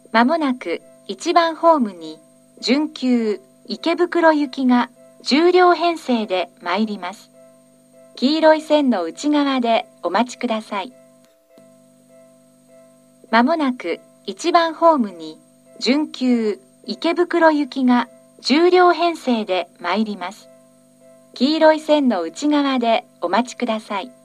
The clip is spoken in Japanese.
まもなく1番ホームに準急池袋行きが10両編成で参ります。黄色い線の内側でお待ちください。まもなく1番ホームに準急池袋行きが10両編成で参ります。黄色い線の内側でお待ちください。